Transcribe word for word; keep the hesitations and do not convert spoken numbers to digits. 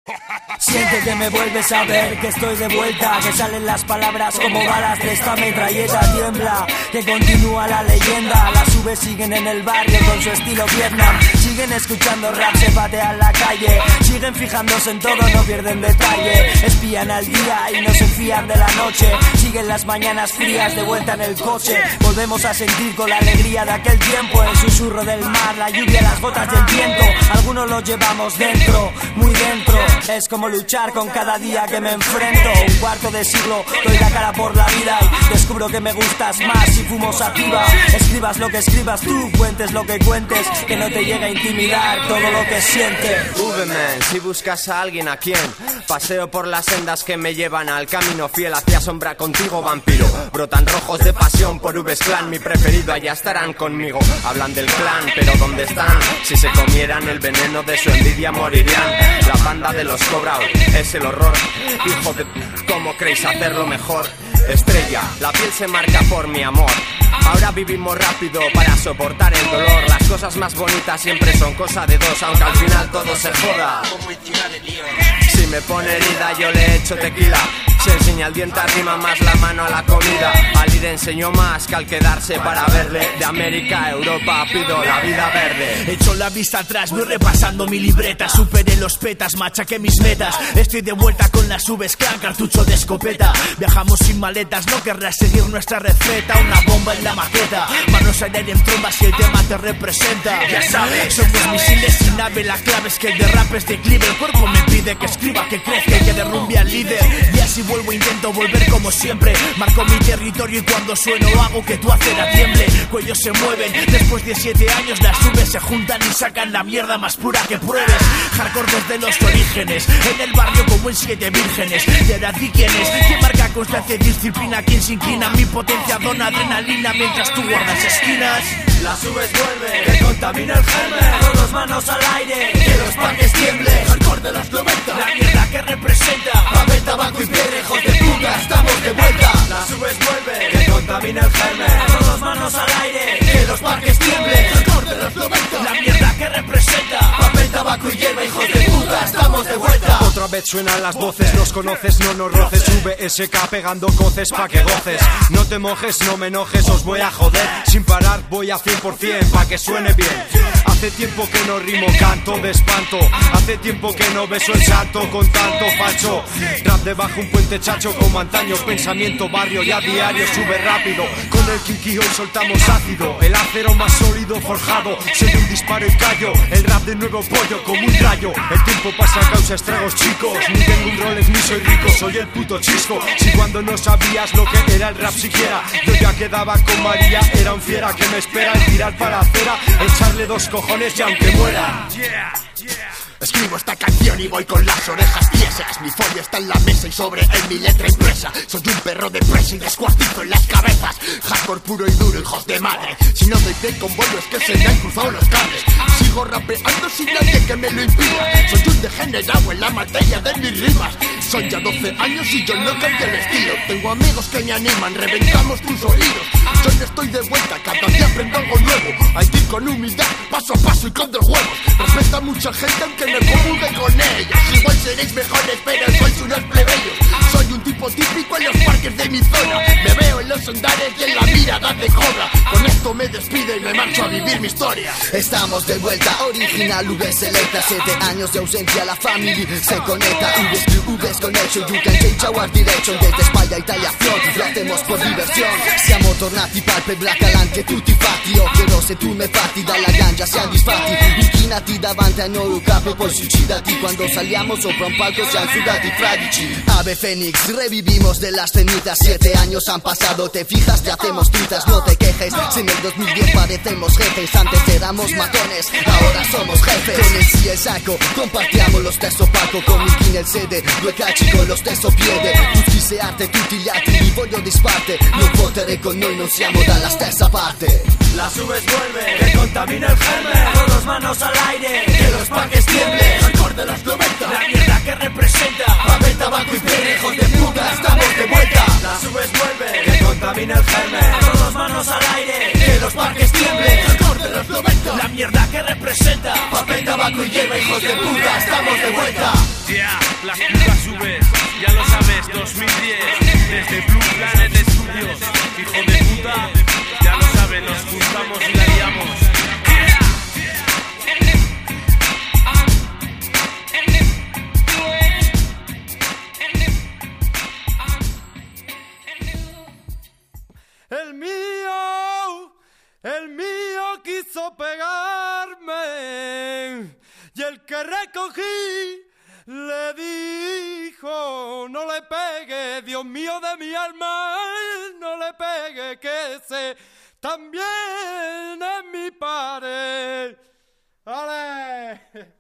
Siente que me vuelves a ver, que estoy de vuelta, que salen las palabras como balas de esta metralleta. Tiembla, que continúa la leyenda. Las uves siguen en el barrio con su estilo Vietnam. Siguen escuchando rap, se patean la calle. Siguen fijándose en todo, no pierden detalle. Espían al día y no se fían de la noche. Siguen las mañanas frías de vuelta en el coche. Volvemos a sentir con la alegría de aquel tiempo. El susurro del mar, la lluvia, las gotas del viento. Algunos lo llevamos dentro, muy dentro. Es como luchar con cada día que me enfrento. Un cuarto de siglo, doy la cara por la vida y descubro que me gustas más si fumo sativa. Escribas lo que escribas tú, cuentes lo que cuentes, que no te llegue a intimidar todo lo que sientes. V-Man, si buscas a alguien, ¿a quién? Paseo por las sendas que me llevan al camino fiel hacia sombra contigo, vampiro. Brotan rojos de pasión por V Clan, mi preferido, allá estarán conmigo. Hablan del clan, pero ¿dónde están? Si se comieran el veneno de su envidia morirían. La banda de los Cobra es el horror. Hijo de... ¿cómo creéis hacerlo mejor? Estrella, la piel se marca por mi amor. Ahora vivimos rápido para soportar el dolor. Las cosas más bonitas siempre son cosa de dos, aunque al final todo se joda. Si me pone herida yo le echo tequila. Se enseña el diente arrima más la mano a la comida. Al ir enseñó más que al quedarse para verle. De América a Europa pido la vida verde. Echo la vista atrás, voy repasando mi libreta. Superé los petas, machaqué mis metas. Estoy de vuelta con las Uves Clan, cartucho de escopeta. Viajamos sin maletas, no querrás seguir nuestra receta. Una bomba en la maqueta, manos en aire en trombas si el tema te representa. Ya sabes, somos misiles sin nave, la clave es que el derrape es declive. El cuerpo me pide que escriba, que crezca y que derrumbe al líder. Y así vuelvo, intento volver como siempre. Marco mi territorio y cuando sueno hago que tu acera tiemble. Cuellos se mueven, después de siete años las nubes se juntan y sacan la mierda más pura que pruebes. Hardcore desde los orígenes, en el barrio como en siete vírgenes. Y ahora di quién es, que marca constancia y disciplina. Quien se inclina, mi potencia dona adrenalina mientras tú guardas esquinas. Las uves vuelven, que contamina el germen. Todos manos al aire, que los parques tiemblen. Hardcore de los noventa, la mierda que representa. Papel, tabaco y piedra, hijos de puta, estamos de vuelta. Las uves vuelven, que contamina el germen. Todos manos al aire, que los parques tiemblen. Hardcore de los noventa, la mierda que representa. Papel, tabaco y hierba, hijos de puta, estamos de vuelta. Otra vez suenan las voces, nos conoces, no nos roces. V S K pegando coces pa' que goces. No te mojes, no me enojes, os voy a joder. Sin parar voy a cien por cien pa' que suene bien. Hace tiempo que no rimo, canto de espanto. Hace tiempo que no beso el salto con tanto facho. Rap debajo un puente chacho como antaño. Pensamiento barrio y a diario sube rápido. Con el kiki hoy soltamos ácido. El acero más sólido forjado. Soy un disparo y callo. El rap de nuevo pollo como un rayo. El tiempo pasa, causa estragos chicos. Ni tengo un Rolex ni soy rico, soy el puto chisco. Si cuando no sabías lo que era el rap siquiera, yo ya quedaba con María. Era un fiera que me espera en tirar para la acera. Echarle dos cojones y aunque muera. Yeah, yeah. Escribo esta canción y voy con las orejas tiesas. Mi folio está en la mesa y sobre él mi letra impresa. Soy un perro de presa y descuartizo en las cabezas. Hardcore puro y duro, hijos de madre. Si no doy play con vuelo es que se me han cruzado los cables. Sigo rapeando sin nadie que me lo impida. Soy un degenerado en la materia de mis rimas. Son ya doce años y yo no cambio el estilo. Tengo amigos que me animan, reventamos tus oídos. Yo no estoy de vuelta, cada día aprendo algo nuevo. Hay que ir con humildad, paso a paso y con dos huevos. Respeta a mucha gente aunque no comulgue con ellos. Igual seréis mejores pero sois unos plebeyos. Soy un tipo típico en los parques de mi zona. Me veo en los andares y en la mirada de cobra. Con esto me despido y me marcho a vivir mi historia. Estamos de vuelta, original V Selecta. Siete años de ausencia, la family se conecta. Uves Crew, Uves Connection, you can change our direction. Desde España, Italiación, lo hacemos por diversione. Siamo tornati palpe, black alanti e tutti fatti. Occhio se tu me fatti, dalla ganja siamo disfatti. Inchinati davanti a noi, capo poi suicidati. Quando saliamo sopra un palco siamo sudati fradici. Ave Fénix, revivimos de las cenizas. Siete años han pasado, te fijas, te hacemos tritas. No te quejes, si en el dos mil diez parecemos jefes. Antes éramos matones, ahora somos jefes. Con el sì e il sacco, compartiamo lo stesso palco. Con il chi nel sede, due calci con lo stesso piede. Tutti se arte, tutti gli altri li voglio disparte. Non votere con noi, non siamo dalla stessa parte. Las uves vuelven, que contamina el germen. Todos manos al aire, que los parques tiemblen. Hardcore de los noventa, la mierda que representa. Papel, tabaco y piedra, hijos de puta, estamos de vuelta. Las uves vuelven, que contamina el germen. Todos manos al aire, que los parques tiemblen. Hardcore de los noventa, la mierda que representa. Papel, tabaco y hierba, hijos de puta, estamos de vuelta. Yeah, la puta sube, ya lo sabes, dos mil diez, desde Blue Planet Studios. Hijo de puta, ya lo sabes, nos juntamos y la liamos. El mío, el mío quiso pegarme y el que recogí le dijo, no le pegue, Dios mío de mi alma, no le pegue, que ese también es mi padre. ¡Ale!